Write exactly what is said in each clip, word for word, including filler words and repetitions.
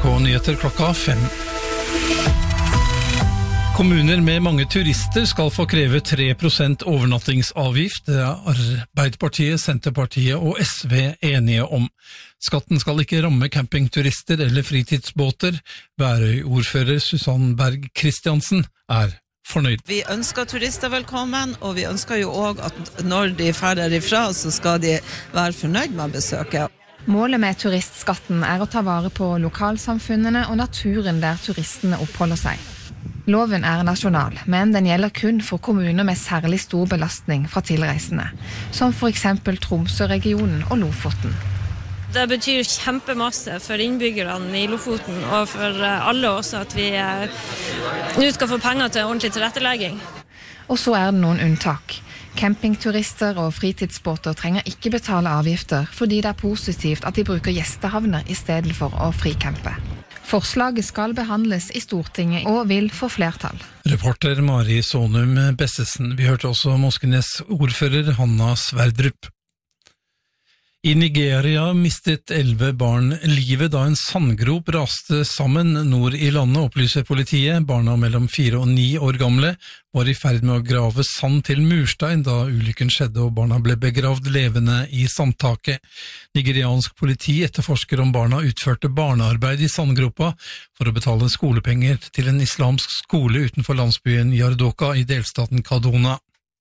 K Nyheter klokka fem. Kommuner med mange turister skal få kreve tre prosent overnattingsavgift. Det er Arbeiderpartiet, Senterpartiet og S V enige om. Skatten skal ikke ramme campingturister eller fritidsbåter. Værøy-ordfører Susanne Berg Kristiansen er fornøyd. Vi ønsker turister velkommen, og vi ønsker jo også at når de ferder ifra, så skal de være fornøyd med besøket. Målet med turistskatten er å ta vare på lokalsamfunnene og naturen der turistene oppholder seg. Loven er nasjonal, men den gjelder kun for kommuner med særlig stor belastning fra tilreisende, som for eksempel Tromsø-regionen og Lofoten. Det betyr kjempemasse for innbyggerne i Lofoten og for alle også at vi nå skal få penger til ordentlig tilrettelegging. Og så er det noen unntak. Campingturister og fritidsbåter trenger ikke betale avgifter fordi det er positivt at de bruker gjestehavner i stedet for å fricampe. Forslaget skal behandles i Stortinget og vil få flertall. Reporter Mari Sonum Bessesen. Vi hørte også Moskenes ordfører Hanna Sverdrup. I Nigeria mistet elleve barn livet da en sandgrop raste sammen nord i landet, opplyser politiet. Barna mellom fire og ni år gamle var i ferd med å grave sand til murstein da ulykken skjedde og barna ble begravd levende i sandtaket. Nigeriansk politi etterforsker om barna utførte barnearbeid i sandgropa for å betale skolepenger til en islamsk skole utenfor landsbyen Yardoka i delstaten Kaduna.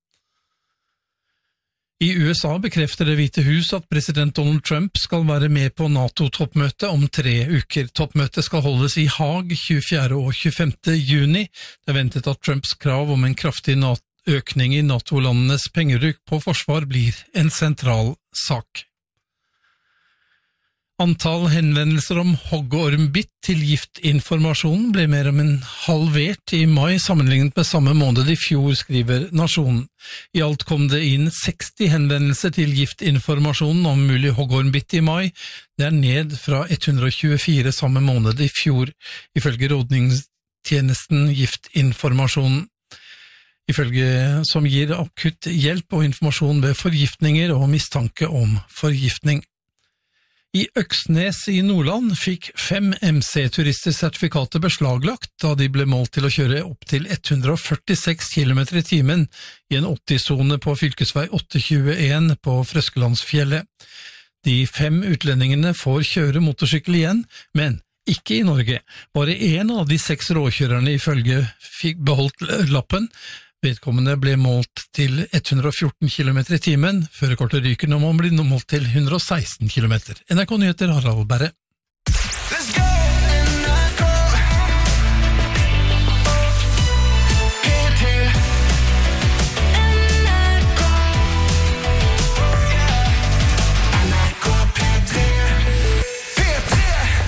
I U S A bekrefter Det hvite hus at president Donald Trump skal være med på NATO-toppmøte om tre uker. Toppmøtet skal holdes i Haag tjuefjerde og tjuefemte juni. Det er ventet at Trumps krav om en kraftig økning i NATO-landenes pengebruk på forsvar blir en sentral sak. Antall henvendelser om hoggormbitt til giftinformasjon ble mer enn halvert i mai sammenlignet med samme måned i fjor, skriver Nasjonen. I alt kom det inn seksti henvendelser til giftinformasjonen om mulig hoggormbitt i mai. Det er ned fra hundre og tjuefire samme måned i fjor, ifølge rådningstjenesten Giftinformasjonen. Ifølge som gir akutt hjelp og informasjon ved forgiftninger og mistanke om forgiftning. I Øksnes i Nordland fikk fem M C-turister sertifikatet beslaglagt da de ble målt til å kjøre opp til hundre og førtiseks kilometer i timen i en åtti-sone på fylkesvei åtte tjueen på Frøskelandsfjellet. De fem utlendingene får kjøre motorsykkel igjen, men ikke i Norge. Bare en av de seks råkjørerne ifølge fikk beholdt lappen. Vedkommende ble målt til hundre og fjorten kilometer i timen, førerkortet ryker når man blir målt til hundre og seksten kilometer. N R K Nyheter, Harald Berre. Let's go! N R K P tre N R K N R K P tre P tre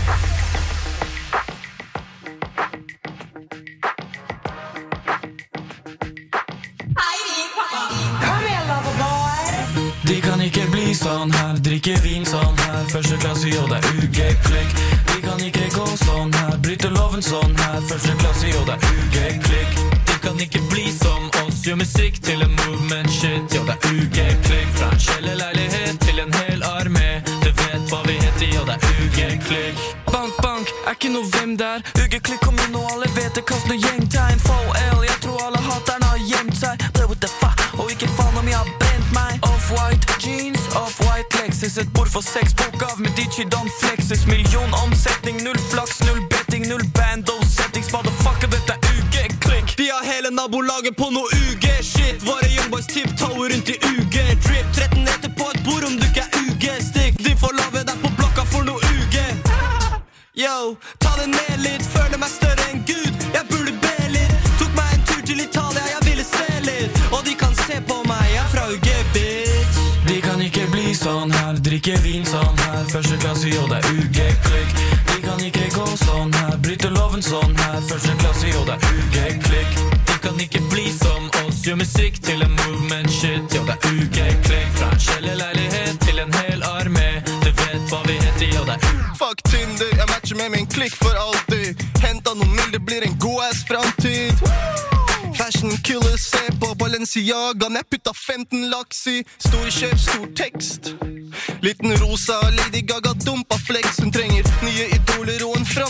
De kan ikke bli sånn her, drikke vin sånn her, første klasse jo det er U G-klikk. De kan ikke gå sånn her, bryte loven sånn her, første klasse jo det er U G-klikk. De kan ikke bli som oss, gjør musikk til en movement shit, jo det er U G-klikk. Fra en kjellerleilighet til en hel armé, du vet hva vi heter, jo det er U G-klikk. Bank, bank, er ikke noe hvem der, U G-klikk kom inn og alle vet det, kast noe gjengtegn. F O L, jeg tror alle haterne har gjemt seg, play with the fa, og ikke faen om jeg har brent meg. Off-white jeans, off-white Lexus, et bord for sex, bok av Medici, don't flexes. Million omsetning, null flaks, null betting, null band, no settings, motherfucker, dette er U G-klikk. De har hele nabolaget på noe U G-shit, våre youngboys tiptower rundt i U G-drip. tretten etter på et bord om du ikke er U G-stikk, de får lave deg på blokka for noe U G. Yo, ta det ned litt, føler meg større enn Gud, jeg burde be litt. Tok meg en tur til Italia, jeg ville se litt, og de kan se på meg, jeg er fra U G, bitch. De kan ikke bli sånn her, drikke vin sånn her, første klasse jo det er U G-klikk. De kan ikke gå sånn her, bryte loven sånn her, første klasse jo det er U G-klikk. De kan ikke bli som oss, gjør musikk til en movement shit, jo det er U G-klikk. Fra en kjellerleilighet til en hel armé, du vet hva vi heter, jo det er U. Fuck Tinder, jeg matcher med min klikk for alltid. Henta noe mild, det blir en god ass framtid. Fashion killer, se på Balenciaga, jeg putta femten laks i. Stor kjøp, stor tekst. Liten rosa Lady Gaga dumpa flex, hun trenger nye idoler og en framtid.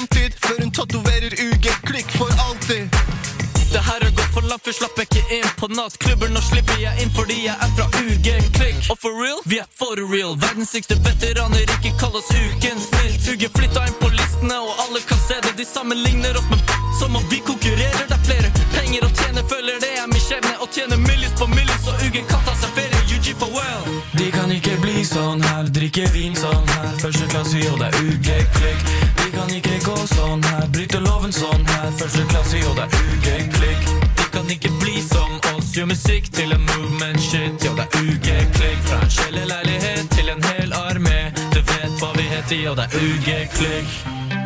før hun tatoverer U G-klikk for alltid. Det her har gått for langt, for slapper ikke inn på nattklubber. Nå slipper jeg inn fordi jeg er fra U G-klikk. Og for real, vi er for real. Verdens sykste veteraner, ikke kall oss ukens snilt. U G flytta inn på listene, og alle kan se det. De sammenligner oss med som om vi konkurrerer. Det er flere penger å tjene, føler det er min skjebne. Å tjene millies på millies, og U G kan ta seg ferie. U G for well. De kan ikke bli sånn her, drikke vin sånn her. Første klasse, jo det er U G-klikk. De kan ikke gå sånn her, bryte loven sånn her. Første klasse, jo det er U G-klikk. De kan ikke bli som oss, gjør musikk til en movement shit. Jo det er U G-klikk. Fra en kjellerleilighet til en hel armé. Du vet hva vi heter, jo det er U G-klikk.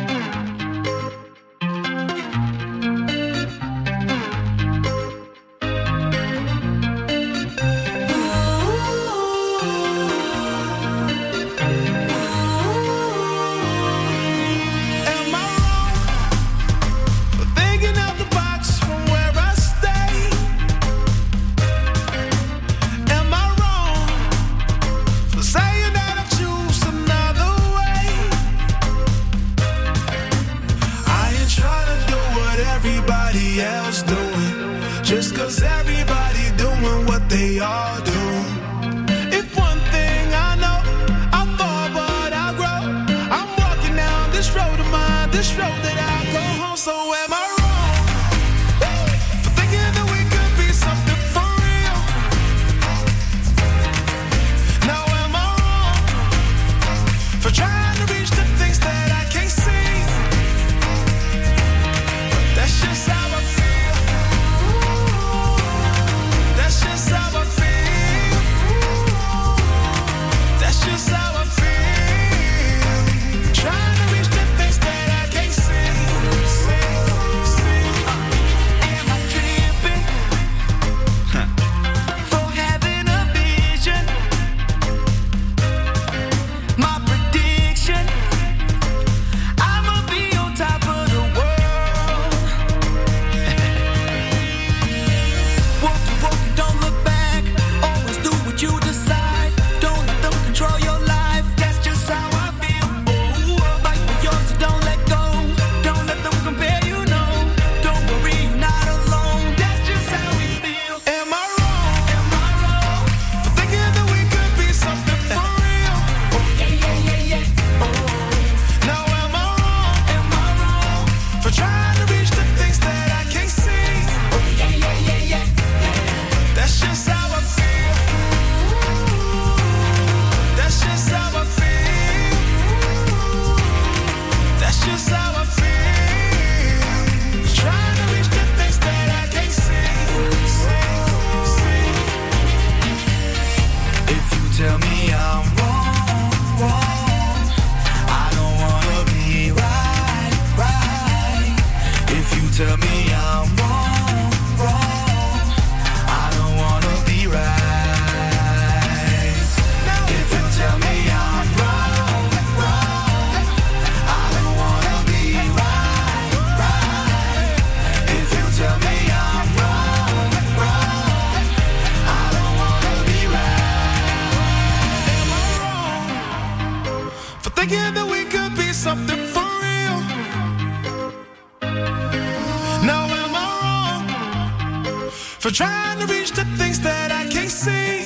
For trying to reach the things that I can't see.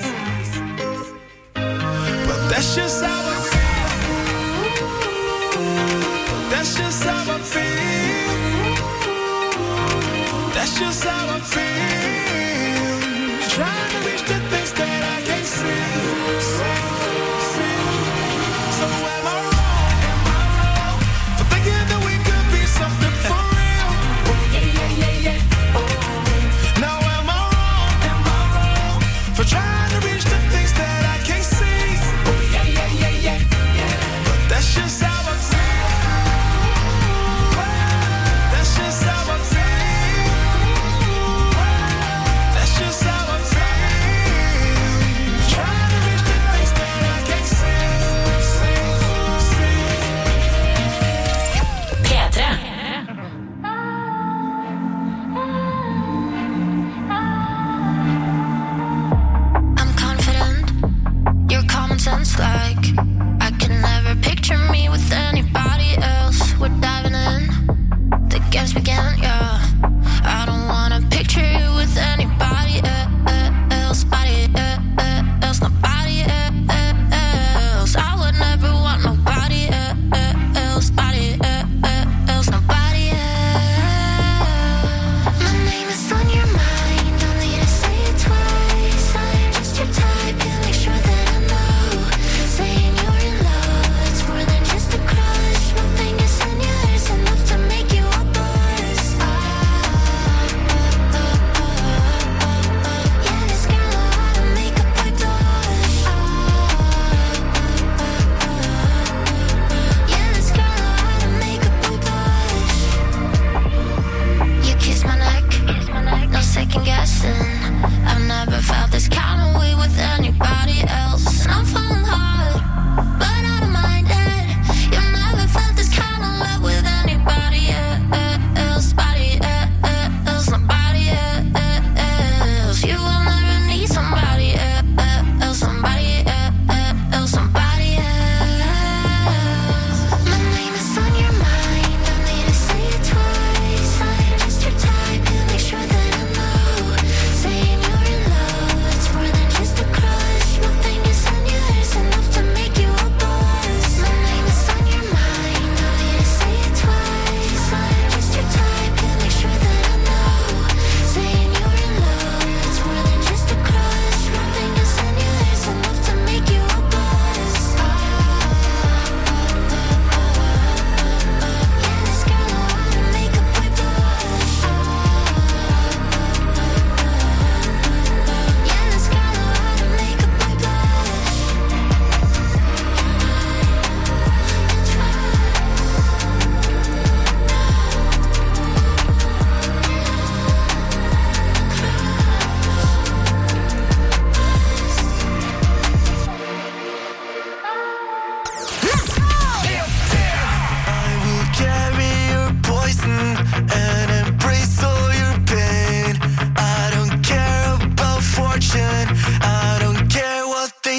But that's just how I feel. That's just how I feel. That's just how I feel. Trying to reach the things that I can't see. see, see. So am I wrong? Am I wrong for thinking that we could be something for real? Oh, yeah, yeah, yeah, yeah. Oh. Now am I wrong? Am I wrong for trying to reach the things that I can't see? Oh, yeah, yeah, yeah, yeah, yeah. But that's just how I feel. That's just how I feel. That's just how I feel. Try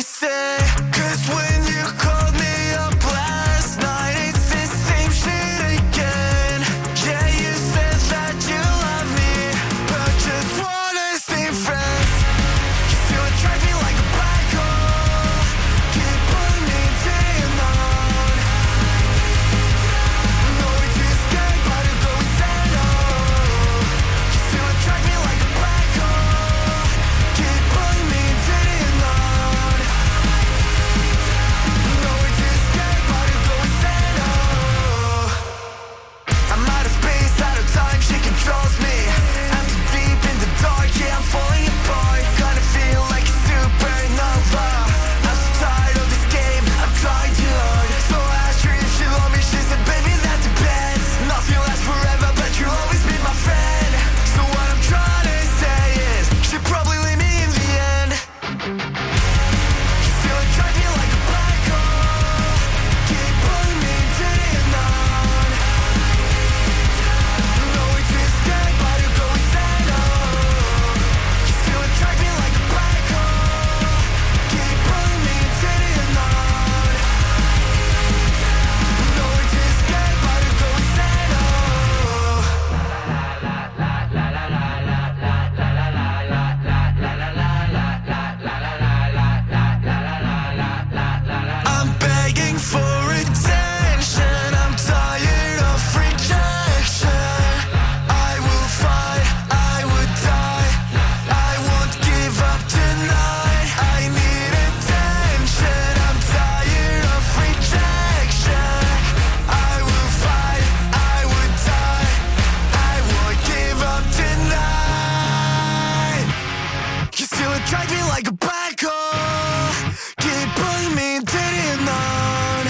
say? Cause when you called me up last night, it's the same shit again. Yeah, you said that you love me, but just wanna stay friends. You still attract me like a black hole. Keep pulling me down. No way to escape, but to go insane. You still attract me like a black hole. Keep pulling me down. No way to escape, but to go insane. I'm out of space, out of time, she controls me. I'm too deep in the dark, yeah, I'm falling apart. Kinda feel like a supernova. I'm so tired of this game, I'm trying too hard. So I asked her if she loved me, she said, baby, that depends. Nothing lasts forever, but you'll always be my friend. So what I'm trying to say is, she probably leave me in the end. You still attract me like a black hole. Keep pulling me down. No way to escape, but to go insane. You still attract me like a black hole. Keep pulling me down. No way to escape, but to go insane. I'm begging for attention. I'm tired of rejection. I will fight, I would die. I won't give up tonight. I need attention. I'm tired of rejection. I will fight, I would die. I won't give up tonight. You still attract me like a black hole. Keep pulling me down.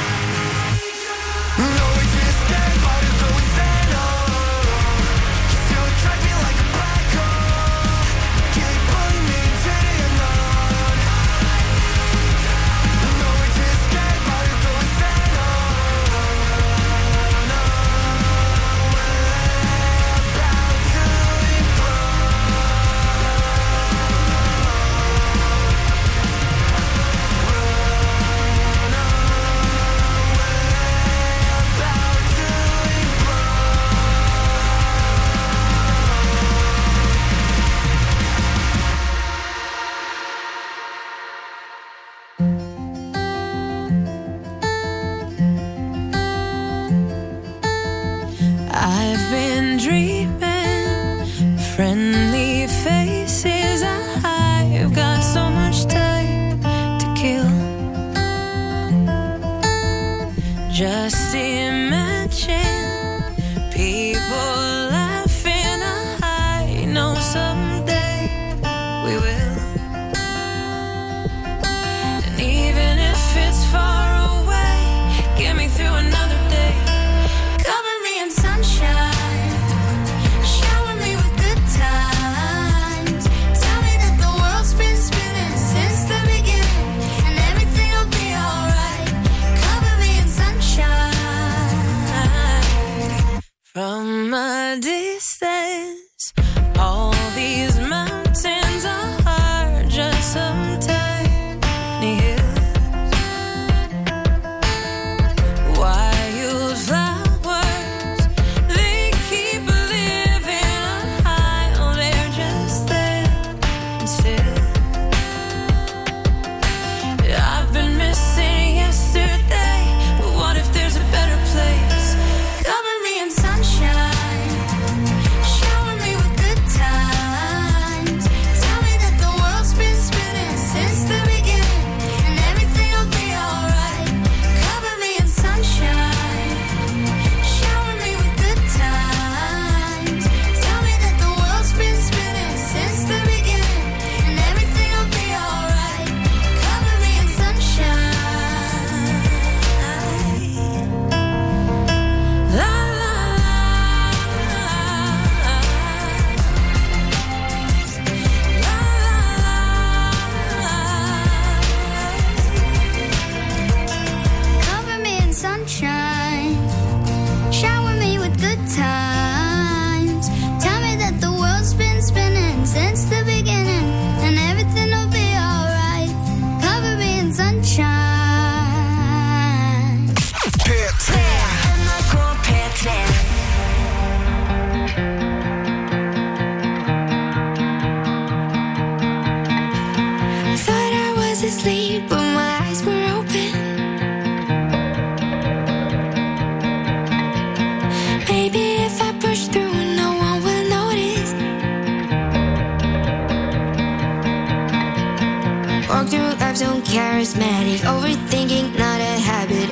No way to escape, but to go insane. You still attract me like a black hole. Keep pulling me down. No way to escape, but to go insane. About to I've been dreaming, friendly faces. I've got so much time to kill. Just imagine people laughing. I know someday we will. And even if it's far away, get me through another day. Cover me in sunshine. sunshine. P tre N R K P tre Thought I was asleep but my eyes were open. Maybe if I push through no one will notice. Walk through life so charismatic, overthinking not a habit.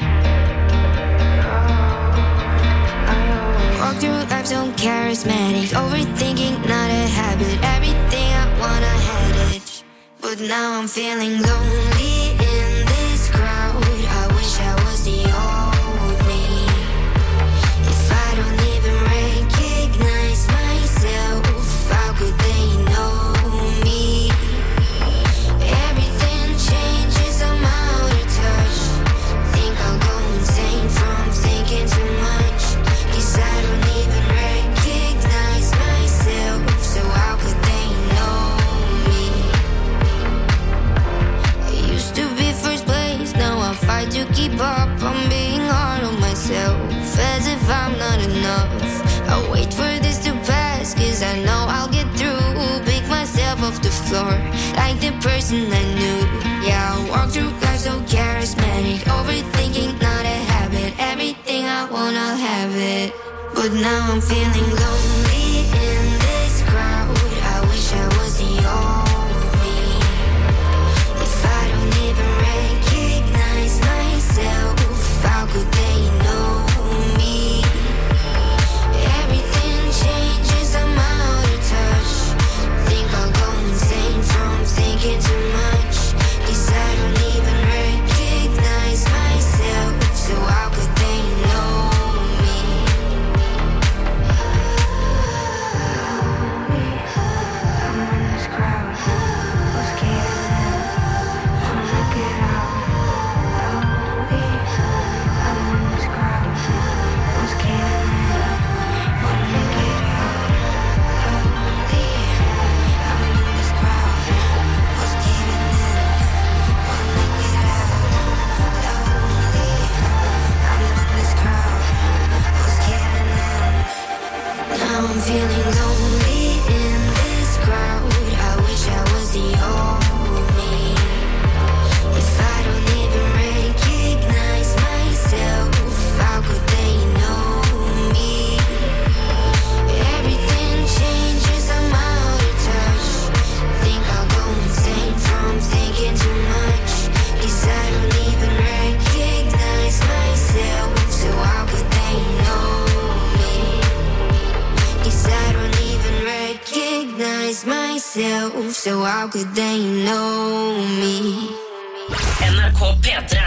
Walk through life so charismatic, overthinking not a habit. Everything I want I had it, but now I'm feeling lonely in this crowd. I wish I was the old me. If I don't even recognize myself, how could they know me? Everything changes, I'm out of touch. Think I'll go insane from thinking too much. Cause I don't even recognize myself, so how could they know me? I used to be first place, now I fight to keep up. I'm being hard on myself, as if I'm not enough. I'll wait for this to pass, cause I know I'll get through. Pick myself off the floor, like the person I knew. Yeah, I walk through life so charismatic, overthinking not a habit. Everything I want, I'll have it, but now I'm feeling lonely in this crowd. I wish I was the old me. If I don't even recognize myself, how could they know me? Everything changes, I'm out of touch. Think I'll go insane from thinking too much. Cause I don't even recognize myself, so how could they know me? I'm in this crowd, what's getting in? Wanna get out, lonely. I'm in this crowd, what's getting in? Wanna get out, lonely. I'm in this crowd, what's getting in? Wanna get out, lonely. I'm in this crowd, what's getting in? Now I'm feeling lonely in this crowd. I wish I was the old me. If I don't even recognize myself, how could they know me? Everything changes, I'm out of touch. Think I'll go insane from thinking too much. Cause I don't even recognize myself, so how could they know me? Cause I don't even recognize myself, so how could they know me? N R K P tre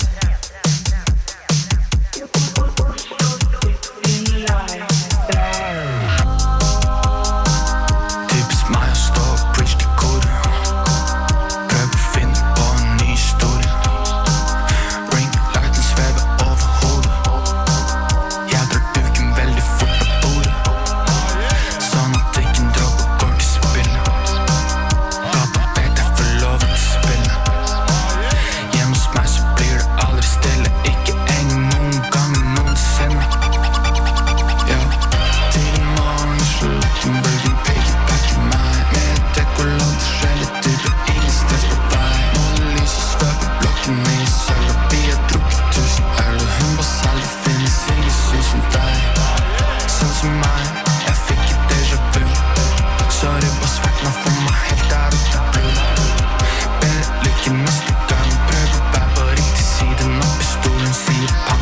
Typisk meg å stå og preach til koret. Prøv å finne på en ny historie. Ringlighten svever over hodet. Jeg drar duken veldig fort på bordet, sånn at drikken dropper går til spillet. Pappa vet jeg får lov til å spille. Hjemme hos meg så blir det aldri stille. Ikke engang noen ganger noensinne. Ja, tidlig morgen og slutten bølgen piggybacker meg. Med dekolat og skjellig type, ingen stress på vei. Målelys og svøper blokken i sølv, og vi har drukket tusen øl. Og hun var selv, det finnes ingen syns som deg. Sånn som meg, jeg fikk et déjà vu. Sorry, bare svart meg for meg helt der ut av blod. Bedre lykke neste gang, prøv å være på riktig siden av pistolen, sier pang.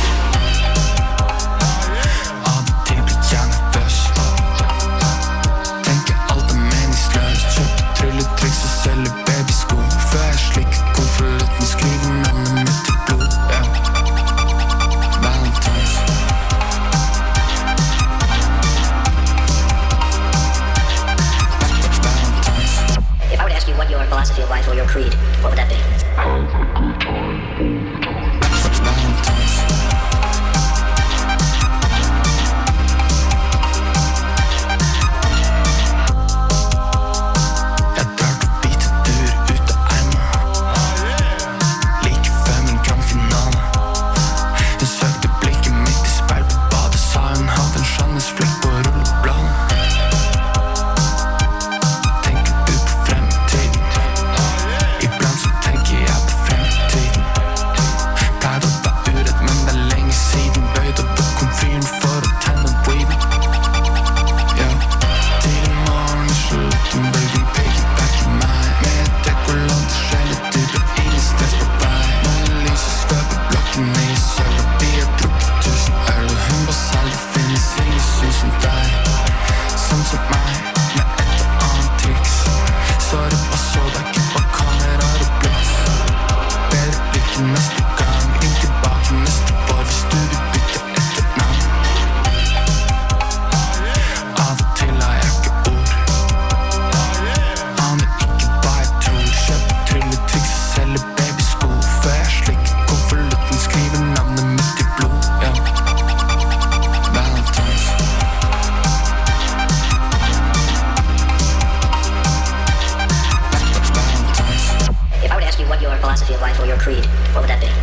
Av og til blir jeg nervøs. Tenker alt er meningsløst. Kjøper trylletriks og selger babysko. Før jeg slikker konvolutten, skriver navnet mitt i blod. Ja, Valentine's. Valentine's. If I were to ask you what your philosophy of life or your creed, what would that be? Valentine's. Jeg drar til bitetur ut av eimen. life or your creed, what would that be?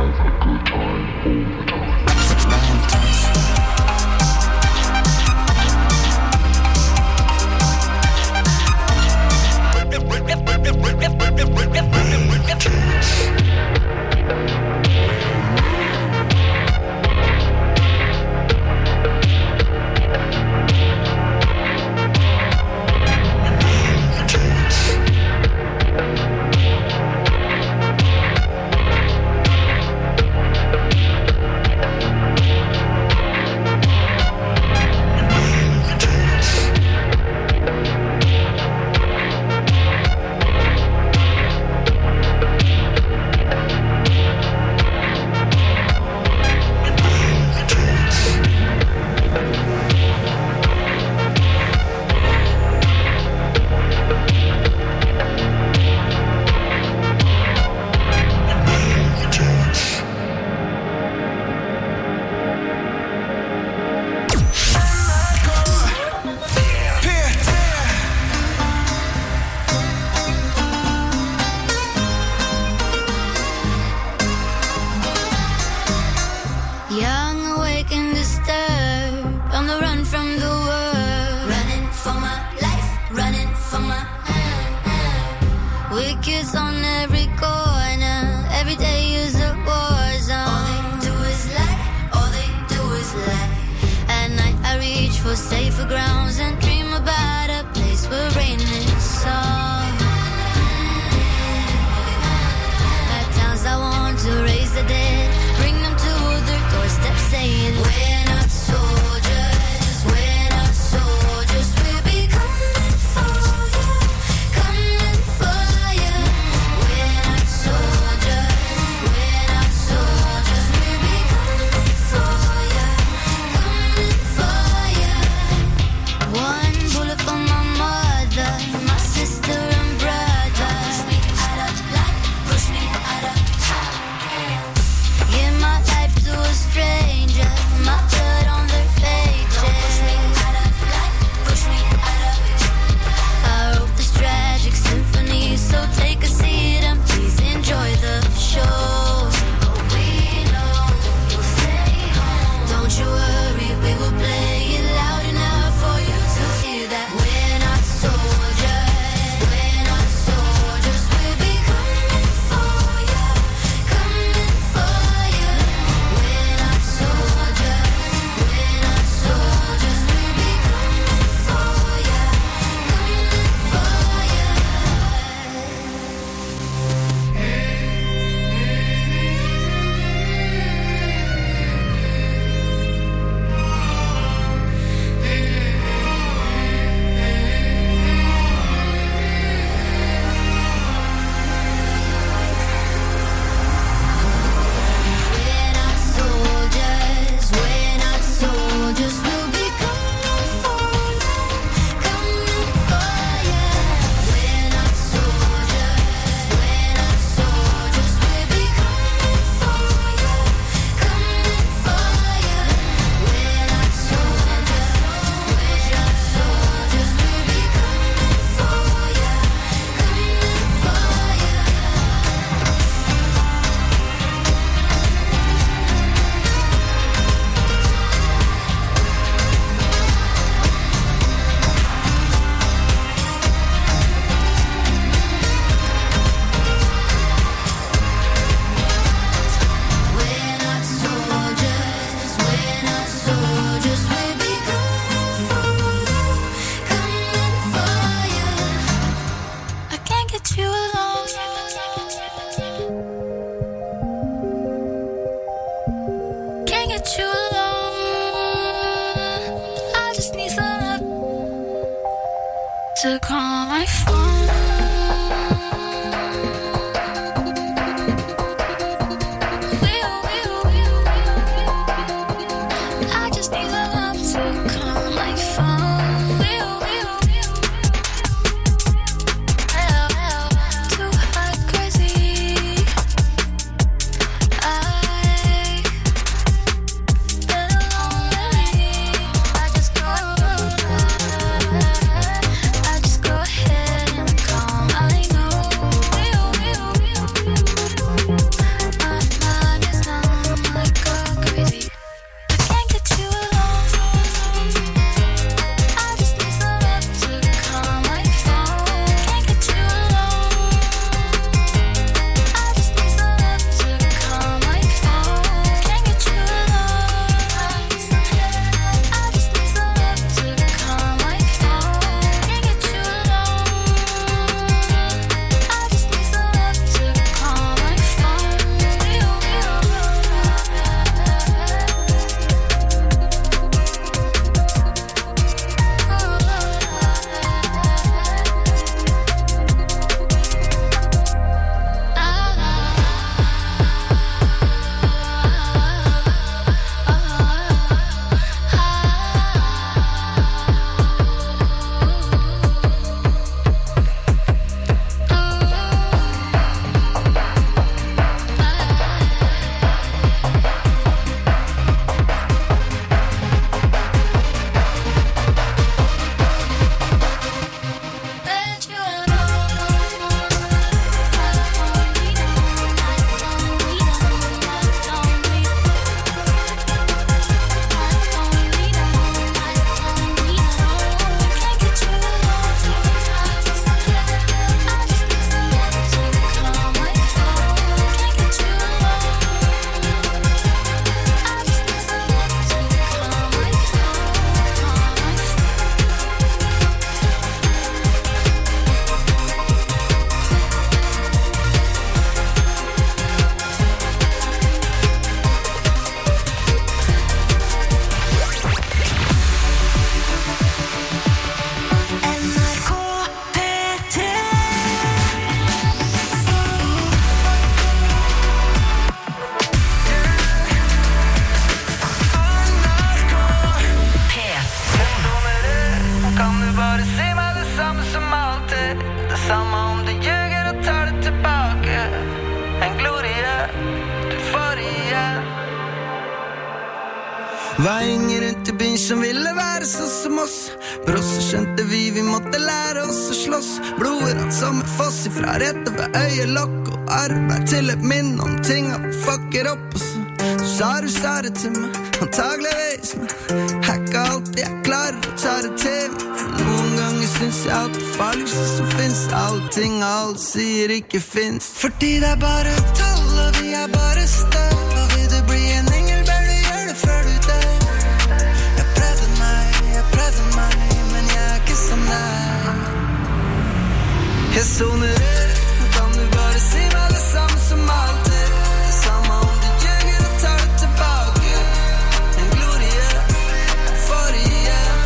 To call my phone. I just need a love to call my phone. Too hot, crazy. I've been alone lately. I just go, I just go ahead and Var yngre rundt I byen som ville være sånn som oss. For oss så skjønte vi vi måtte lære oss å slåss. Blodet rett som en foss ifra rett over øyelokk og arbeid til et minne om ting at vi fucker opp. Og så, så sa du sa det til meg, antageligvis, men hekka alltid jeg klarer å ta det til meg. For noen ganger synes jeg at det farligste som finnes, alle ting og alle sier ikke finnes. Fordi det er bare tall og vi er bare støv. Og vil du bli en engel, bør du gjøre det før du dør. Jeg prøvde meg, jeg prøvde meg, men jeg er ikke sånn der. Jeg soner ut, kan du bare si meg det samme som alltid. Det samme om du ljuger og tar det tilbake. En glorie, for igjen.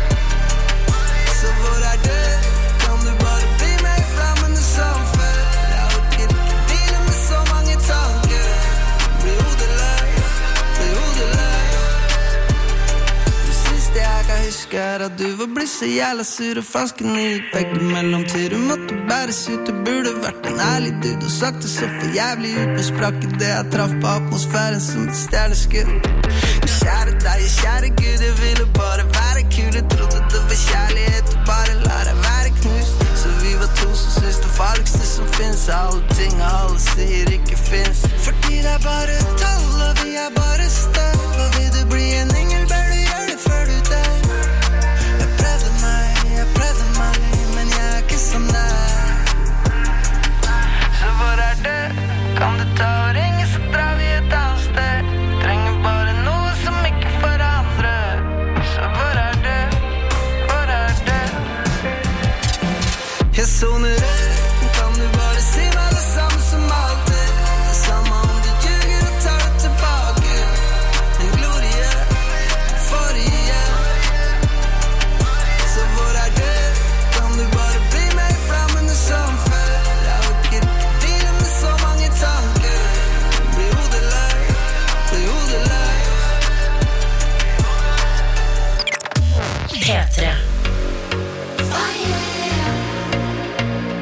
Så hvor er du? Kan du bare bli meg fremmende som før? Jeg orker ikke dine med så mange tanker. Bli hodeløy, bli hodeløy. Det siste jeg kan huske er at du var blitt så jævla sur og falsken gikk vekk mellom til. Du måtte bæres ut, du burde vært en ærlig dude og sagt det så for jævlig ut. Nå sprakk I det jeg traff på atmosfæren som et stjerneskudd. Men kjære deg, kjære Gud, jeg ville bare være kul. Jeg trodde det var kjærlighet og bare la deg være knust. Så vi var to som synes det farligste som finnes. Alle ting og alle sier ikke finnes. Fordi det er bare tall og vi er bare støv. Og vil du bli en engel, bør du gjøre det før du dør. Jeg prøvde meg, jeg prøvde meg, men jeg er ikke sånn der. Så hvor er du? Kan du ta og ringe, så drar vi et annet sted. Trenger bare noe som ikke forandrer. Så hvor er du? Hvor er du? Jeg soner ut, kan du bare si meg det samme som alltid. Det samme om du ljuger og tar det tilbake. En glorie, for igjen. Så hvor er du? Kan du bare bli meg fremmende som før? Jeg orker ikke dine med så mange tanker. Bli hodeløy, bli hodeløy. P tre.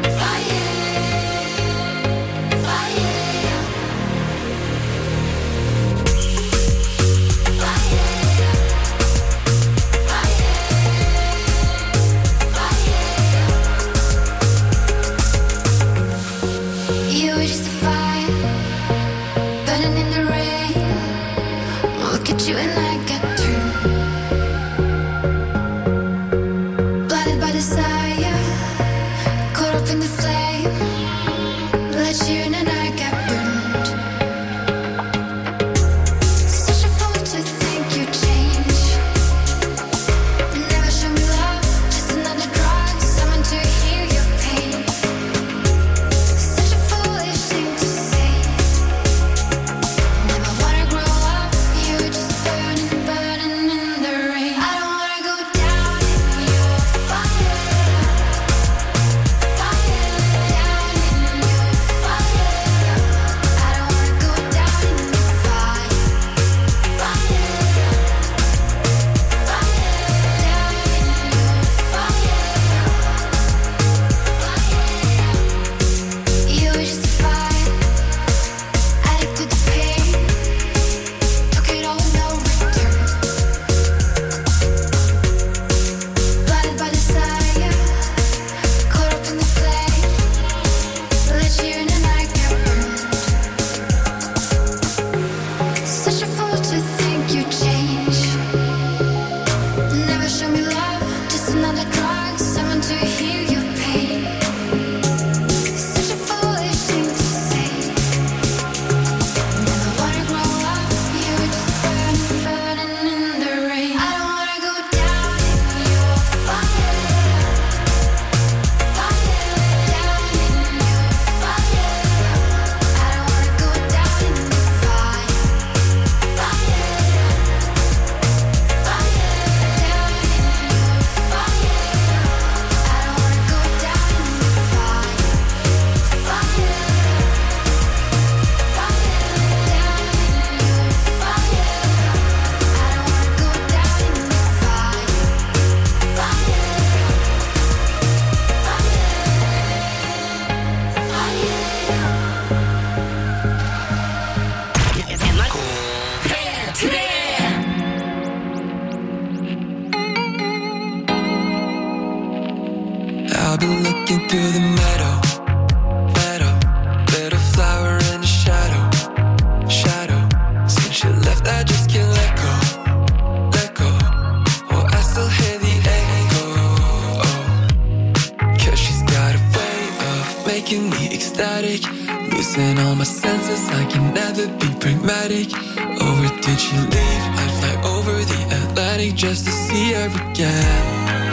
making me ecstatic. Losing all my senses, I can never be pragmatic. Oh, where did she leave? I'd fly over the Atlantic just to see her again.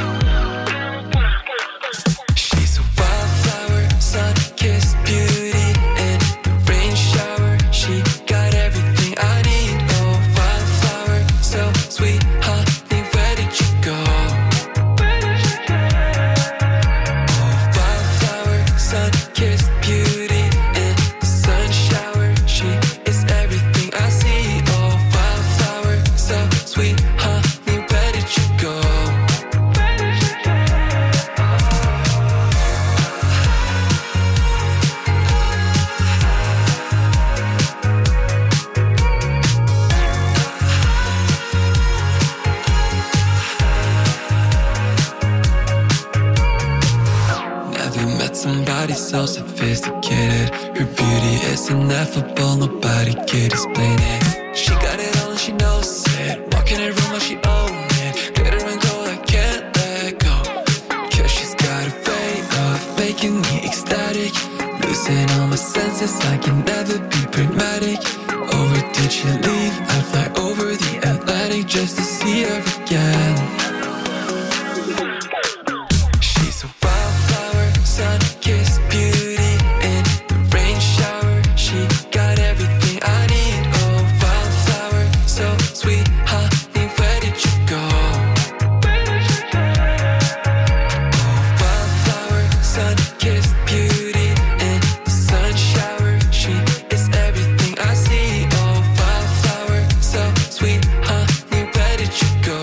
She's a wildflower, sun-kissed beauty in the rain shower. She got everything I need. Oh, wildflower, so sweet, honey, where did you go? Oh, wildflower, sun-kissed beauty in the sun shower. She is everything I see. Oh, wildflower, so sweet, honey, where did you go? Never met somebody so sophisticated. Her beauty is ineffable, nobody can explain it. She got it all and she knows it. Walking in a room like she own it. Glitter and gold, I can't let go. Cause she's got a way of making me ecstatic. Losing all my senses, I can never be pragmatic. Oh, where did she leave? I'd fly over the Atlantic just to see her again. She's a wildflower, sun-kissed beauty in the rain shower. She got everything I need. Oh, wildflower, so sweet, honey, where did you go? Oh, wildflower, sun-kissed beauty in the sun shower. She is everything I see. Oh, wildflower, so sweet, honey, where did you go?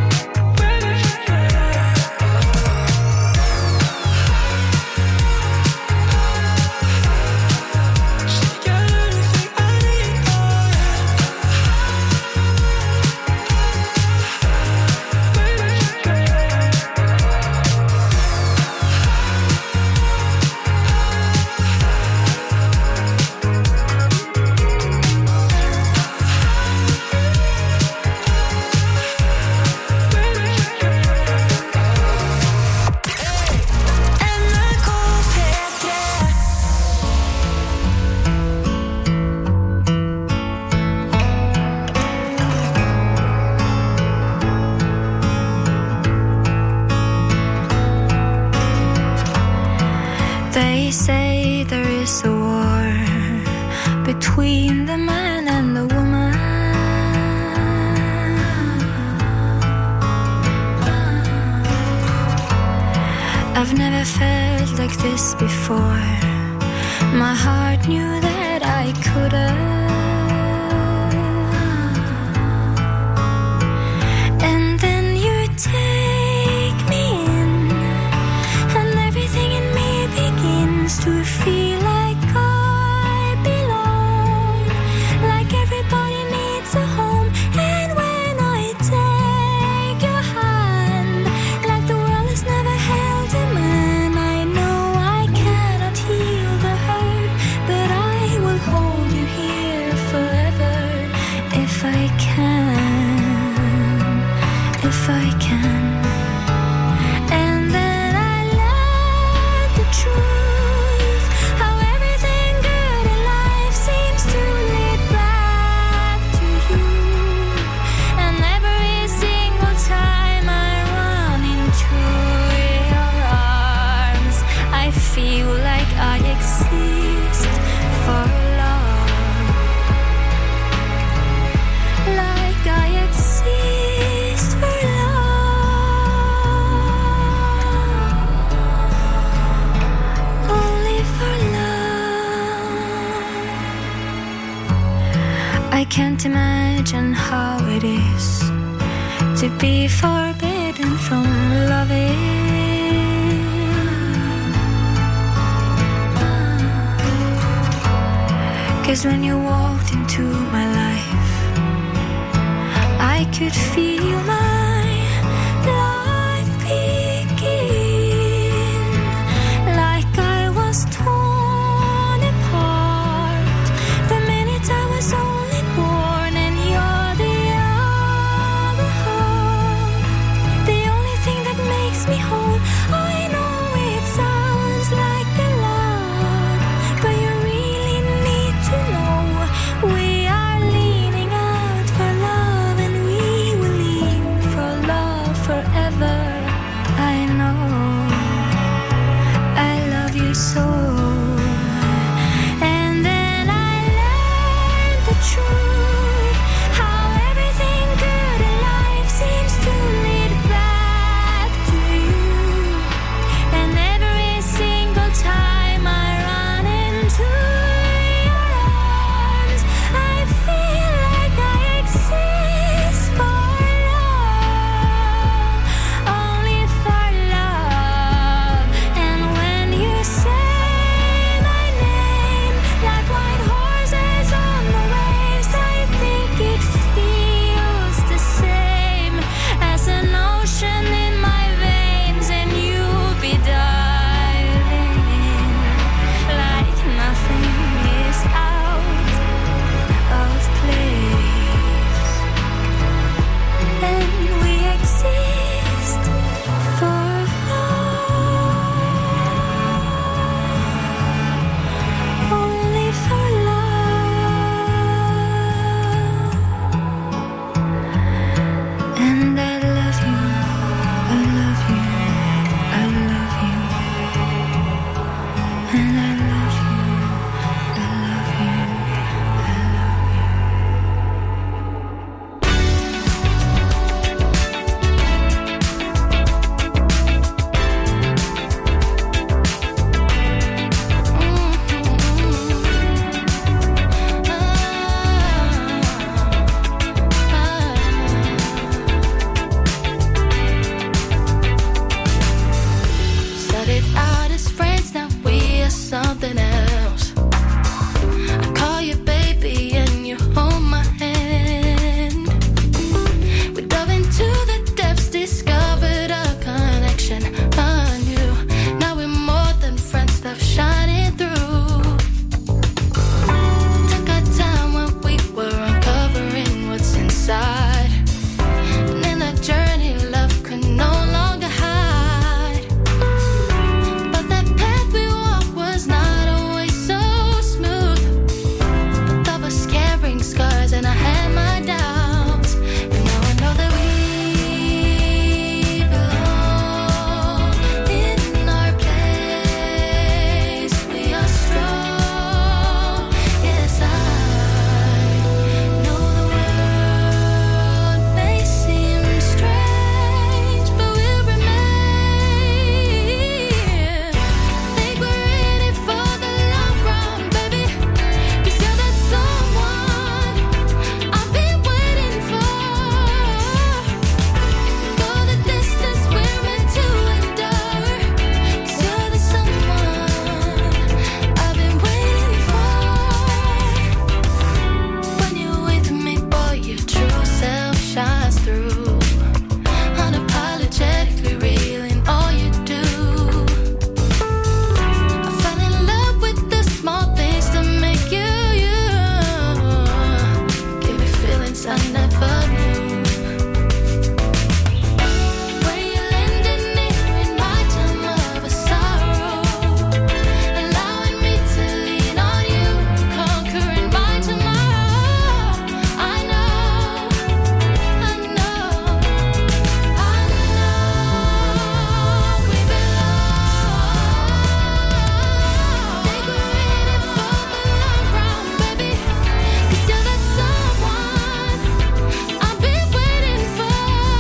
They say there is a war between the man and the woman. I've never felt like this before. My heart knew that I couldn't. And then you take me in, and everything in me begins to feel like I belong, like everybody needs a home. And when I take your hand, like the world has never held a man, I know I cannot heal the hurt, but I will hold you here forever if I can, if I can. And then I learned the truth, how everything good in life seems to lead back to you. And every single time I run into your arms, I feel like I exist for love, like I exist for love, only for love. I can't imagine how it is to be forbidden from loving. 'Cause when you walked into my life, I could feel my life begin, like I was torn apart the minute I was only born. And you're the other half, the only thing that makes me whole. I know it sounds like a lie, I had my doubts, and now I know that we belong in our place. We are strong. Yes, I know the world may seem strange, but we'll remain. Think we're in it for the long run, baby. 'Cause you're that someone I've been waiting for. Go the distance we're meant to endure. 'Cause you're the someone I've been waiting for. When you're with me, boy, your true self shines through. Unapologetically real in all you do. I fell in love with the small things that make you you. Give me feelings I never knew. Where you landed near in my time of a sorrow, allowing me to lean on you, conquering my tomorrow. I know, I know, I know we belong. Think we're in it for the long run, baby. 'Cause you're that someone I've been waiting for.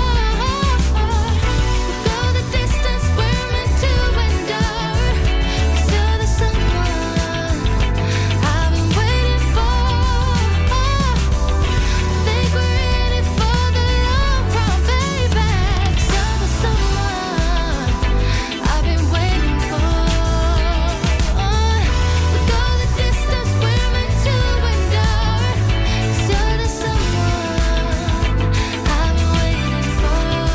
We'll go the distance we're meant to endure. 'Cause you're the someone I've been waiting for. Think we're in it for the long run, baby. 'Cause you're the someone I've been waiting for. We'll go the distance we're meant to endure. 'Cause you're the someone I've been waiting for.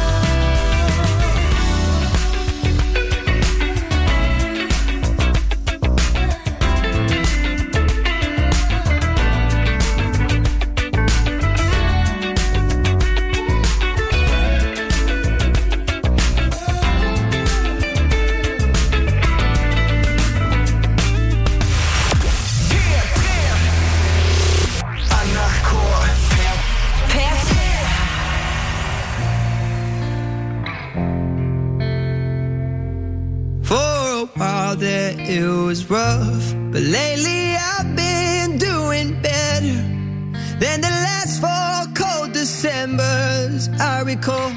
For a while there it was rough, but lately I've been doing better than the last four cold Decembers I recall.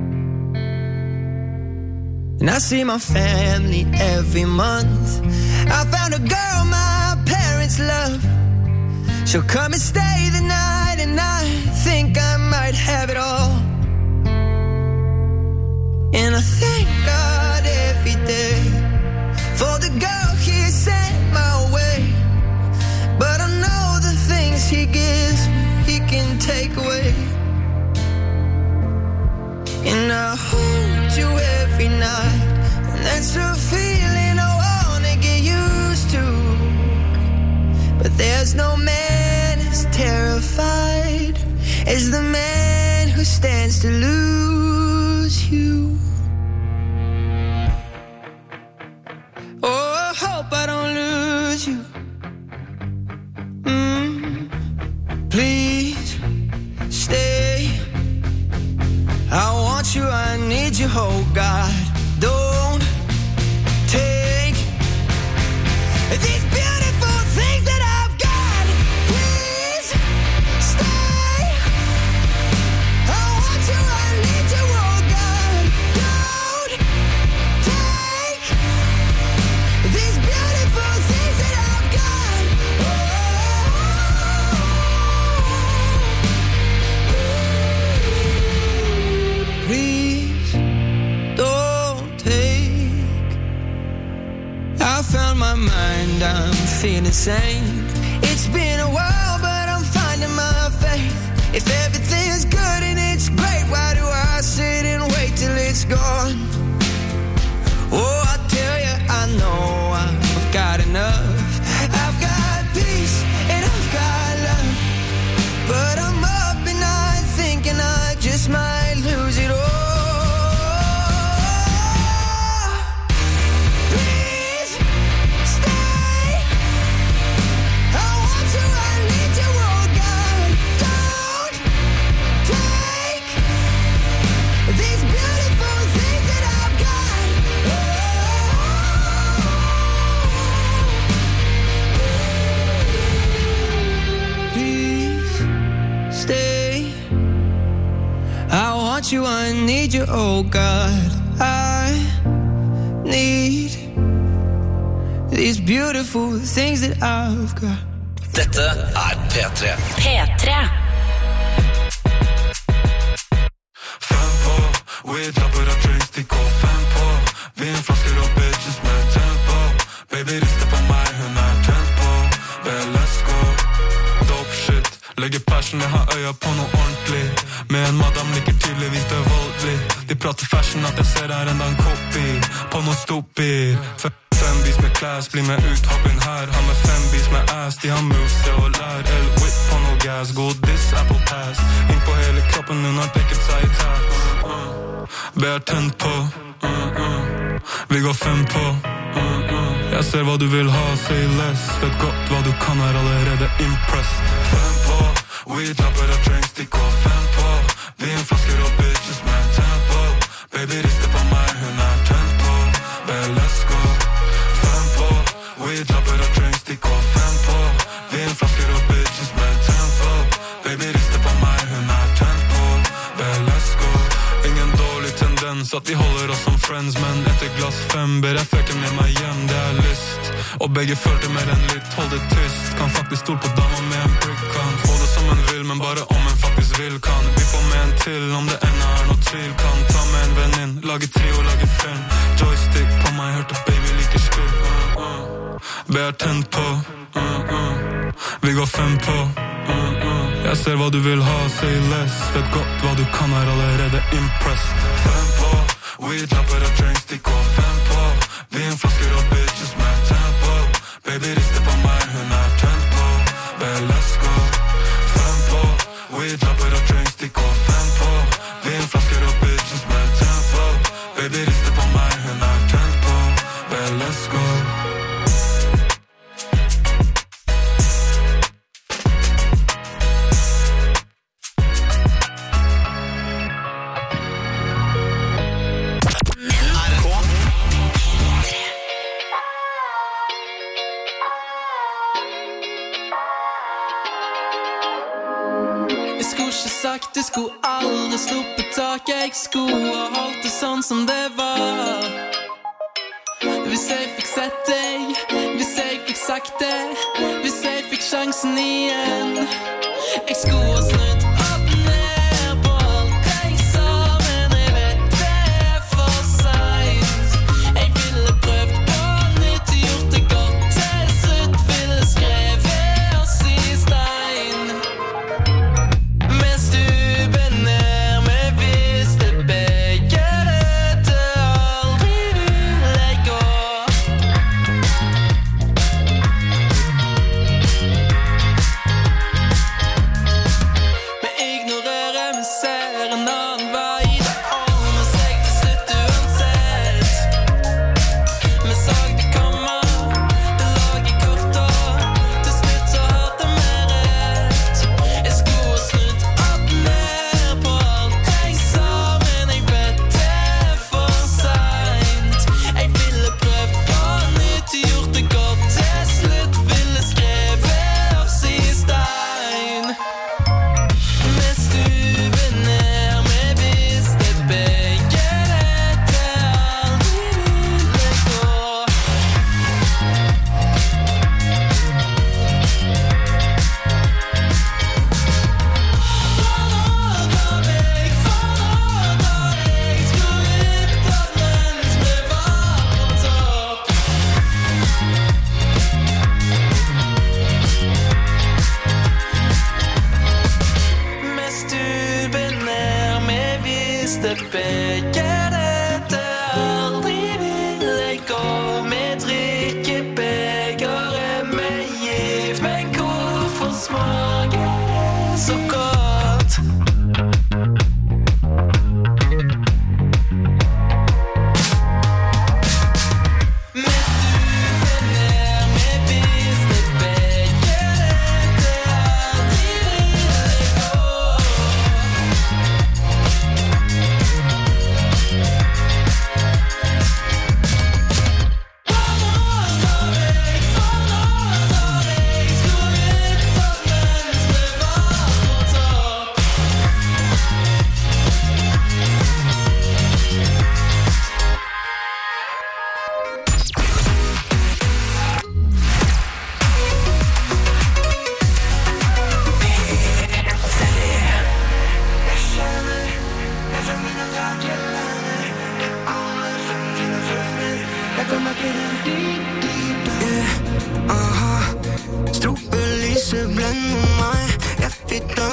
And I see my family every month. I found a girl my parents love. She'll come and stay the night, and I think I might have it all. And I thank God every day for the girl He sent my way. But I know the things He gives me, He can take away. And I hold you every night, and that's a feeling I wanna get used to. But there's no man as terrified as the man who stands to lose you. Oh, I hope I don't lose you. Mm, please stay. I want you, I need you, oh God. Don't take these beautiful things that I've got. Please stay. I want you, I need you, oh God. Don't take these beautiful things that I've got. Please don't take. I found my mind, I'm feeling sane. It's been a while, but I'm finding my faith. If everything's good and it's great, why do I sit and wait till it's gone? Oh, I tell you, I know I've got enough. I've got peace and I've got love. But I'm up and I'm thinking I just might lose it all. Please stay. want you, I need you, oh God. I need these beautiful things that I've got. Dette er P tre. P tre. Fem på, we dropper a drink, stikk og fem på. Vinflasker og bitches med tempo. Baby, rister på meg, hun er tent på. Baby, let's go. Dope shit, legger passion, jeg har øya på noe ordentlig. Med en madam liker tydeligvis det voldelig. De prater fashion at jeg ser her enda en kopi. På noe stupid. Fem, fem bis med class, bli med ut, hopp inn her. Har med fem bis med ass, de har moves til å lære. L-whip på noe gas, god diss, apple pass. Inn på hele kroppen, hun har pekket seg i tæt. Be er tent på. Vi går fem på. Jeg ser hva du vil ha, say less. Vet godt hva du kan, er allerede impressed. Fem på, we dropper a drink, stikk og fem på. Vinflasker og bitches med tempo. Baby, rister på meg, hun er tent på. Baby, let's go. Fem på, we dropper a drink, stikk og fem på. Vinflasker og bitches med tempo. Baby, rister på meg, hun er tent på. Baby, let's go. Ingen dårlig tendens at vi holder oss som friends, men etter glass fem ber jeg føke med meg hjem, det er lyst. Og begge følte mer enn litt, hold det tyst. Kan faktisk stole på dama med en brick, kan få det som en vil, men bare om en faktisk vil. Kan vi få med en til, om det enda er noe tvil. Kan ta med en venn inn, lage trio, lage film. Joystick på meg, hørte baby liker spill. uh, uh. Be er tent på. uh, uh. Vi går fem på. uh, uh. Jeg ser hva du vil ha, say less. Vet godt hva du kan, er allerede impressed. Fem på, we dropper a drink, stikk og fem på. Vinflasker og bitches med tempo. Baby, rister på meg, hun er tent på. Baby, let's go. Fem på, we dropper a drink, stikk og fem på. Vinflasker og bitches med tempo. Baby, rister på meg, hun er tent på. Baby, let's go. Du skulle aldri sluppe tak. Jeg skulle ha holdt det sånn som det var. Hvis jeg fikk sett deg, hvis jeg fikk sagt det, hvis jeg fikk sjansen igjen. Jeg skulle ha snudd opp ned på alt jeg sa, men jeg vet det er for sent. Jeg ville prøvd på nytt, gjort det godt til slutt. Ville skrevet oss i stein.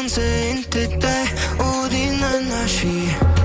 danse ind til dig og din energi.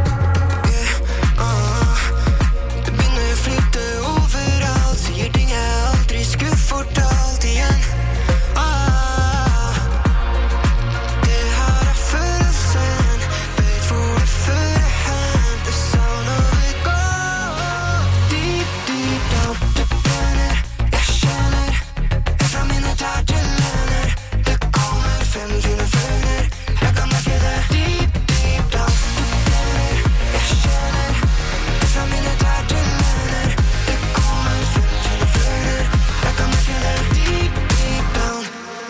Fortalt igjen ah, det her er følelsen. Vet hvor det fører hen. Det sa når vi går deep, deep down. Det brenner, jeg kjenner fra mine tær til hender. Det kommer fem fine føler. Jeg kan merke det deep, deep down. Det brenner, jeg kjenner fra mine tær til hender. Det kommer fem fine føler. Jeg kan merke det deep, deep down.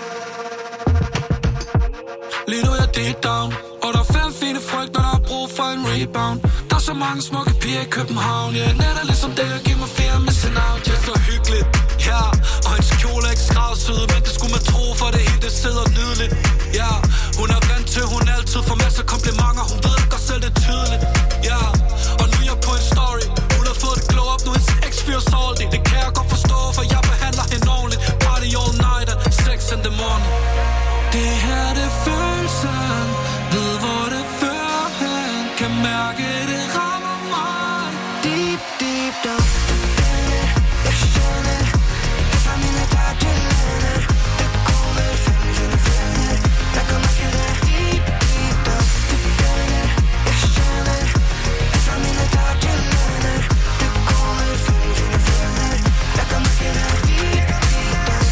Lige nu er jeg deep down, og der er fem fine frygt, når der er brug for en rebound. Der er så mange smukke piger i København. Ja, net er ligesom det, jeg giver mig flere missing out. Det er så hyggeligt, ja. Og hendes kjole er ikke skravsød, men det skulle man tro, for det hele det sidder nydeligt. Ja, hun er vant til, hun altid får masser komplimenter. Hun ved godt selv, det er tydeligt. Ja, og nu er jeg på en story. Hun har fået det glow up, nu er hendes ex-fyr salty. Det kan jeg godt forstå, for jeg behandler hende ordentligt. Party all night and six in the morning. Det her, det er følelsen. Ved hvor det fører hen. Kan mærke, det rammer mig. Deep, deep down. Det brenner, jeg kjenner fra mine tær til hender. Det kommer fem fine føler. Jeg kan merke det deep, deep down. Det brenner, jeg kjenner fra mine tær til hender. Det kommer fem fine føler. Jeg kan merke det deep, deep down.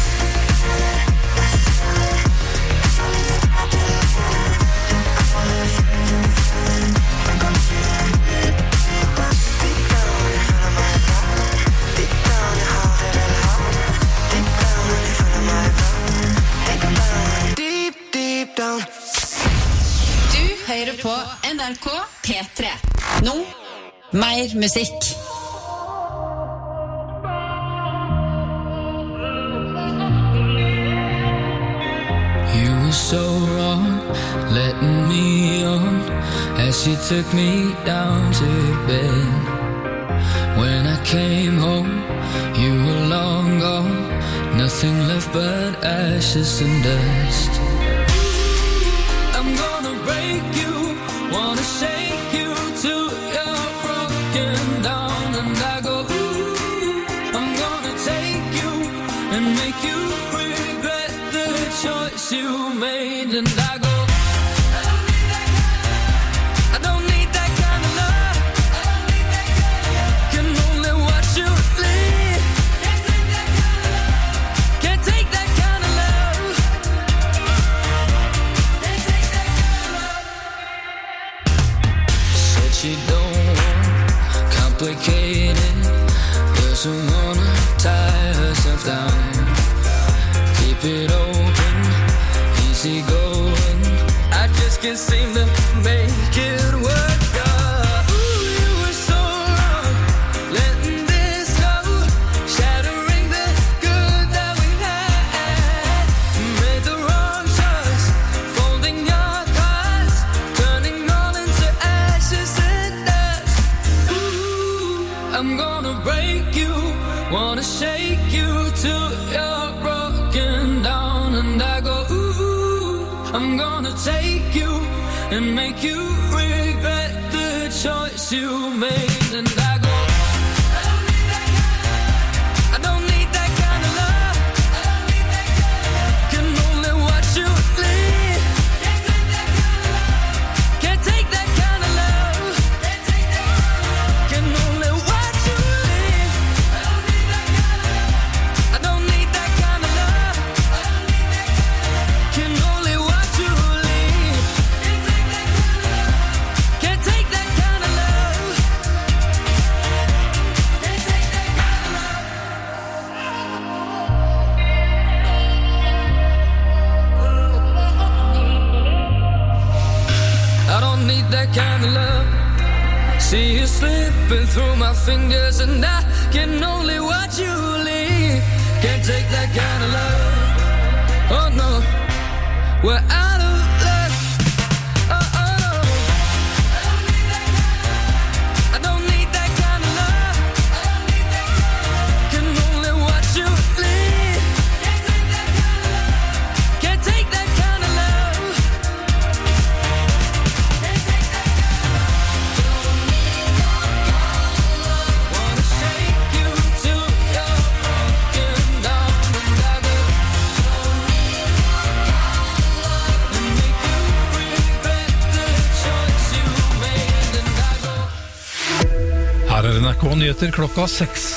Deep, deep down. Du hører på N R K P tre. Nå, mer musikk. You were so wrong, letting me on as you took me down to bed. When I came home, you were long gone, nothing left but ashes and dust. I'm gonna break you, wanna shake you till you're broken down. And I go, ooh, I'm gonna take you and make you regret the choice you made. And I go, I don't need that kind of love. Can only watch you leave. Can't take that kind of love. Said she don't want complicated, doesn't wanna tie herself down. Keep it open, easy going. I just can't seem to make it work. Uh, ooh, you were so wrong, letting this go, shattering the good that we had. Made the wrong choice, folding your cards, turning all into ashes and dust. Ooh, I'm gonna break you, wanna shake you till you're broken down. And I go, ooh, I'm gonna take you and make you regret the choice you made. And I go, I don't need that kind of love. Can only watch you leave. Can't take that kind of love. Can only watch you leave. I don't need that kind of love. Can only watch you leave. Can't take that kind of love. Can't take that kind of love. I don't need that kind of love. See you slipping through my fingers and I can only watch you leave. Can't take that kind of love. Oh no, we're out of luck. Oh oh, I don't need that kind of love. Can only watch you leave. Can't take that kind of love. K Nyheter klokka seks.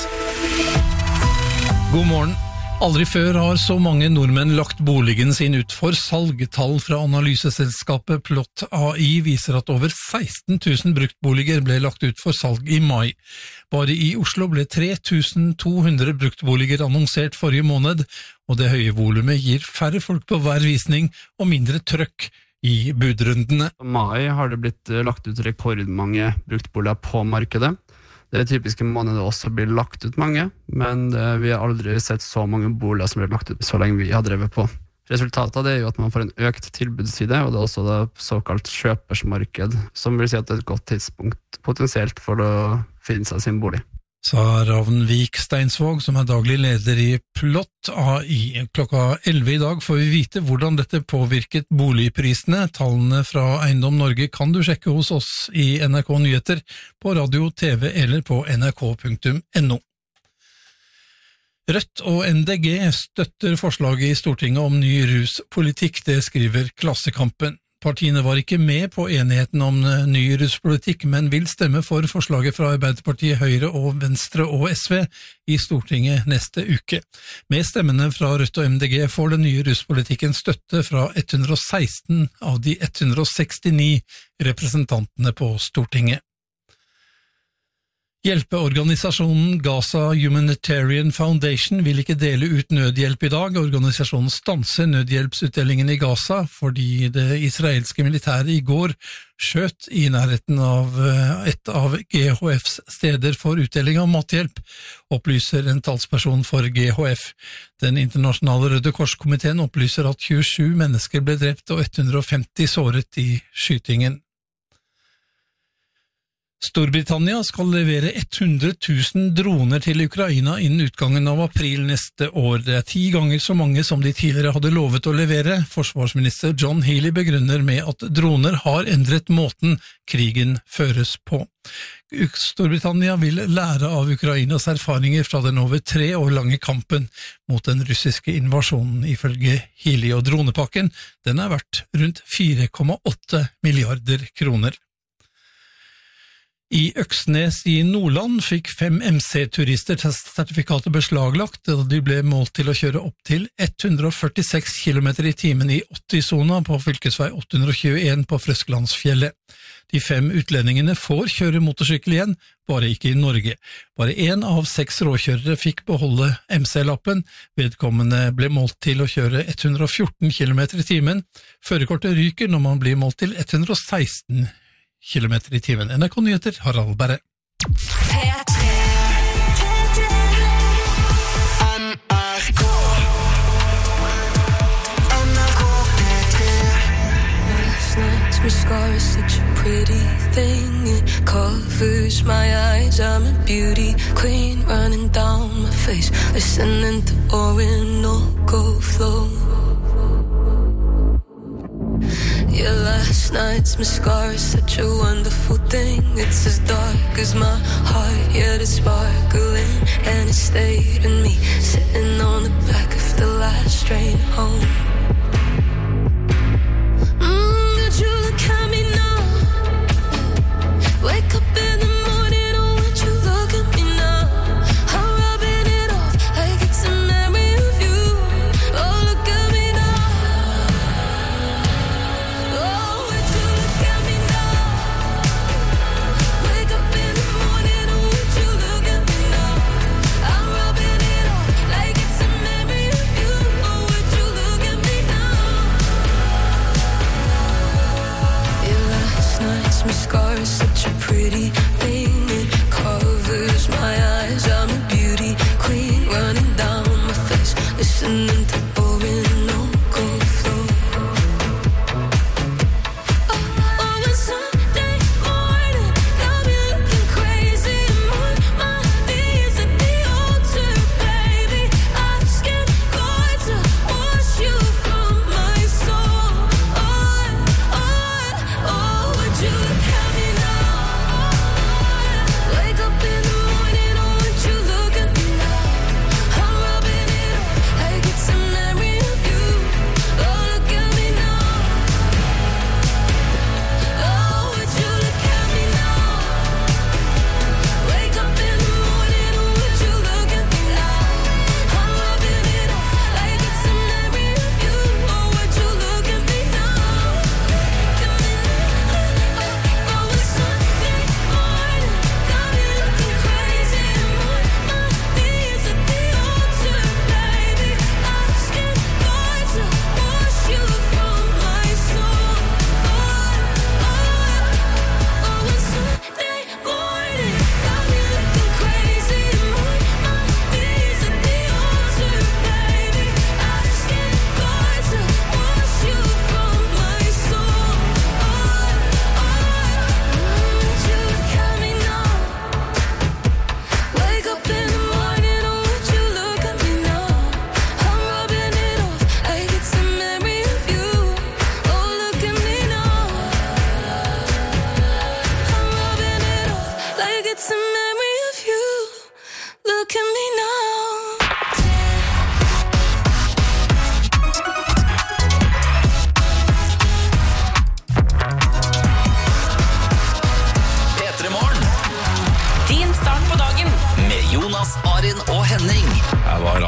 God morgen. Aldri før har så mange nordmenn lagt boligen sin ut for salg. Tall fra analyseselskapet Plott A I viser at over seksten tusen bruktboliger ble lagt ut for salg i mai. Bare i Oslo ble tre tusen to hundre bruktboliger annonsert forrige måned, og det høye volumet gir færre folk på hver visning og mindre trøkk i budrundene. I mai har det blitt lagt ut rekordmange bruktboliger på markedet. Det er typiske måneder det også blir lagt ut mange, men det, vi har aldri sett så mange boliger som blir lagt ut så lenge vi har drevet på. Resultatet av det er jo at man får en økt tilbudsside, og det er også det såkalt kjøpersmarked, som vil si at det er et godt tidspunkt potensielt for å finne seg sin bolig. Sa Ravnvik Steinsvåg, som er daglig leder i Plott A I. Klokka elleve i dag får vi vite hvordan dette påvirket boligprisene. Tallene fra Eiendom Norge kan du sjekke hos oss i N R K Nyheter, på radio, T V eller på n r k punktum n o. Rødt og M D G støtter forslaget i Stortinget om ny ruspolitikk, det skriver Klassekampen. Partiene var ikke med på enigheten om ny ruspolitikk, men vil stemme for forslaget fra Arbeiderpartiet, Høyre og Venstre og S V i Stortinget neste uke. Med stemmene fra Rødt og M D G får den nye ruspolitikken støtte fra ett hundre og seksten av de ett hundre og sekstini representantene på Stortinget. Hjelpeorganisasjonen Gaza Humanitarian Foundation vil ikke dele ut nødhjelp i dag. Organisasjonen stanser nødhjelpsutdelingen i Gaza fordi det israelske militæret i går skjøt i nærheten av et av G H Fs steder for utdeling av mathjelp, opplyser en talsperson for G H F. Den internasjonale Røde Kors-komiteen opplyser at tjuesju mennesker ble drept og ett hundre og femti såret i skytingen. Storbritannia skal levere hundre tusen droner til Ukraina innen utgangen av april neste år. Det er ti ganger så mange som de tidligere hadde lovet å levere. Forsvarsminister John Healey begrunner med at droner har endret måten krigen føres på. Storbritannia vil lære av Ukrainas erfaringer fra den over tre år lange kampen mot den russiske invasjonen, ifølge Healey, og dronepakken den er verdt rundt fire komma åtte milliarder kroner. I Øksnes i Nordland fikk fem M C-turister sertifikatet beslaglagt da de ble målt til å kjøre opp til ett hundre og førtiseks kilometer i timen i åtti-sona på fylkesvei åtte hundre og tjueen på Frøsklandsfjellet. De fem utlendingene får kjøre motorsykkel igjen, bare ikke i Norge. Bare en av seks råkjørere fikk beholde M C-lappen. Vedkommende ble målt til å kjøre ett hundre og fjorten kilometer i timen. Førerkortet ryker når man blir målt til ett hundre og seksten kilometer i timen. N R K Nyheter, Harald Berre. My scar is such a pretty thing. It covers my eyes. I'm a beauty queen running down my face, listening to Orinoco flow. Yeah, last night's mascara is such a wonderful thing. It's as dark as my heart, yet it's sparkling. And it stayed in me, sitting on the back of the last train home. Mm, would you look at me now? Wake up in the morning, oh, would you look at me now? I'm rubbing it off like it's a memory of you. Oh, look at me now. Oh, would you look at me now? Wake up in the morning, oh, would you look at me now? I'm rubbing it off like it's a memory of you. Oh, would you look at me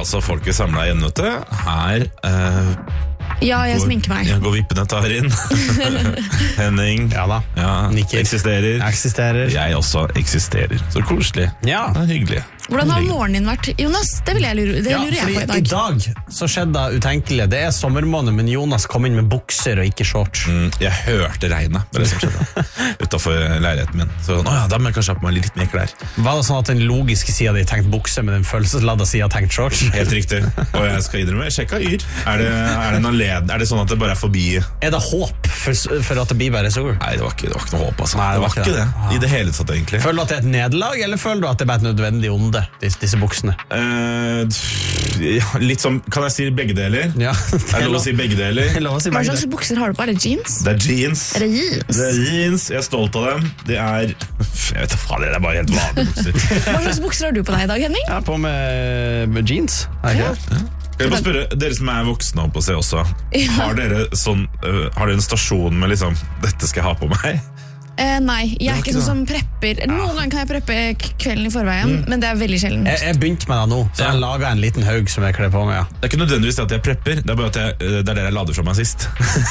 altså folket samlet igjen, vet du. Her eh, Ja, jeg går, sminker meg. Ja, går vippene tar inn. Henning. Ja da. Ja, eksisterer. Eksisterer. Jeg også eksisterer. Så koselig. Ja. Det er hyggelig. Hvordan har morgenen din vært, Jonas? Det, vil jeg lure, det Ja, lurer jeg på i fordi dag. i dag så skjedde det utenkelige. Det er sommermåned, men Jonas kom inn med bukser og ikke shorts. Mm, jeg hørte regnet, det er det som skjedde. Utenfor leiligheten min. Så nå, ja, da må jeg kanskje ha på meg litt mer klær. Var det sånn at den logiske siden de tenkte bukser, men den følelsesladda siden tenkte shorts? Helt riktig. Og jeg skal innrømme, jeg sjekka yr. Er det, er, det noen led, er det sånn at det bare er forbi? Er det håp for, for at det blir bare sol? Nei, det var ikke, det var ikke noe håp, altså. Nei, det var ikke det. I det hele tatt, egentlig. Føler du at det er et nederlag, eller føler du at det er bare et nødvendig onde, disse, disse buksene? Uh, ja, litt som, kan jeg si begge deler? Ja. Er det lov å si begge deler? Si Hva slags bukser har du på? Er det jeans? Det er jeans. Er det jeans? Det er jeans, jeg er stolt av dem. Det er, jeg vet ikke faen, det er bare helt vanlige bukser. Hva slags bukser har du på deg i dag, Henning? Jeg er på med, med jeans. Er Ja. ikke? Kan jeg bare spørre, dere som er voksne opp å se også, Ja. har dere sånn, uh, har dere en stasjon med liksom, dette skal jeg ha på meg? Eh, nei, jeg er var ikke ikke sånn det. som prepper. Noen ganger kan jeg preppe k- kvelden i forveien, Mm. men det er veldig sjelden. Jeg, jeg begynte med det nå, så jeg laget en liten haug som jeg kler på meg. Ja. Det er ikke nødvendigvis at jeg prepper, det er bare at jeg, det er det jeg lader fra meg sist.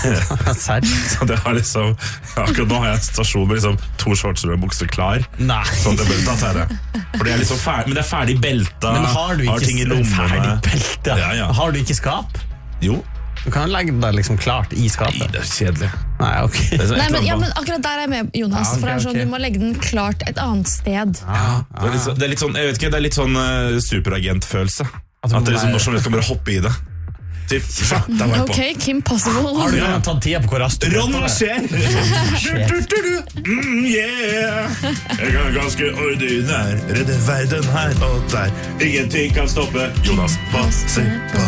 Så det har liksom, ja, akkurat nå har jeg en stasjon med liksom to shorts og en bukse klar. Nei. Sånn at det, da tar jeg det. For det er liksom ferdig, men det er ferdig belta, Men har du ikke ting i lommene. ferdig belte? Ja, ja. Har du ikke skap? Jo. Du kan legge det liksom klart i skapet. Nei, det er kjedelig. Nei, ok. Det er sånn Nei, et men, eller ja, annet men akkurat der er jeg med, Jonas. Ja, ok, for det er sånn, ok. Du må legge den klart et annet sted. Ja, det, er litt, så- det er litt sånn, jeg vet ikke, det er litt sånn uh, superagentfølelse. At må det er liksom være- når som helst kan bare hoppe i det. Typ, ja, der var jeg på. Ok, Kim Possible. Har du ja. tatt tida på hvor raskt du Ron, hva det? skjer? Du, du, du, du. Mm, yeah. Jeg er ganske ordinær. Redde verden her og der. Ingenting kan stoppe Jonas. Hva ser på?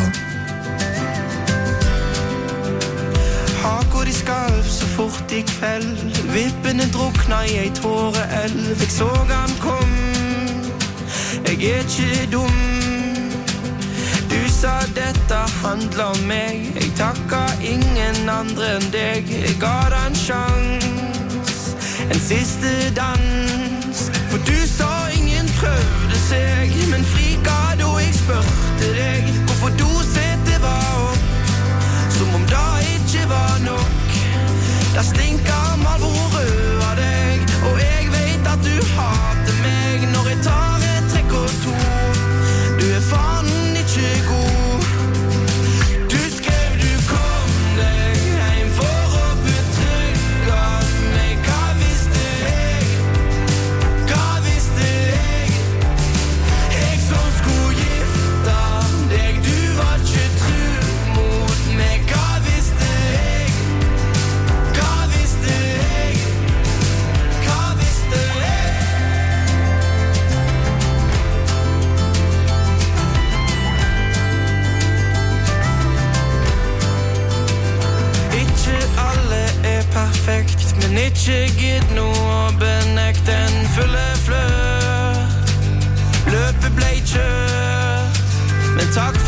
Haker de skalv så fort i kveld. Vippene drukna i ei tåreelv. Jeg så han kom. Jeg er ikke dum. Du sa dette handler om meg. Jeg takka ingen andre enn deg. Jeg ga deg en sjans, en siste dans. For du sa ingen prøvde seg, men frika da jeg spurte deg hvorfor dosetet var opp, som om det ikke var nok. Det stinker Marlboro rød av deg, og jeg vet at du hater meg når jeg tar et trekk og to. Du er faen ikke god. Du skrev du kom deg hjem for å betrygge meg. Hva visste jeg? Hva visste jeg? Jeg som skulle gifte deg, du var ikke tru mot meg. Hva visste jeg? Hva visste jeg? Hva visste jeg? Ikke alle er perfekt, men ikke gitt noe å benekte. En fulle flørt, løpet ble kjørt, men takk